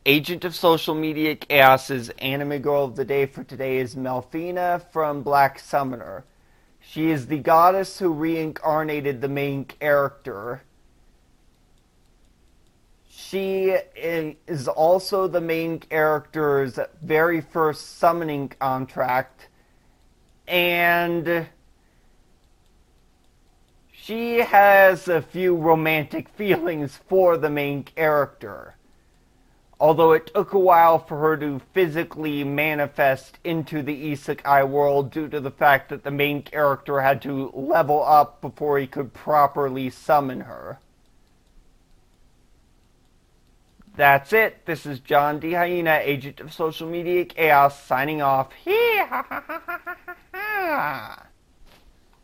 Agent of Social Media Chaos's anime girl of the day for today is Melfina from Black Summoner. She is the goddess who reincarnated the main character. She is also the main character's very first summoning contract, and she has a few romantic feelings for the main character. Although it took a while for her to physically manifest into the isekai world due to the fact that the main character had to level up before he could properly summon her. That's it. This is John D. Hyena, Agent of Social Media Chaos, signing off. Hee ha ha ha ha ha ha.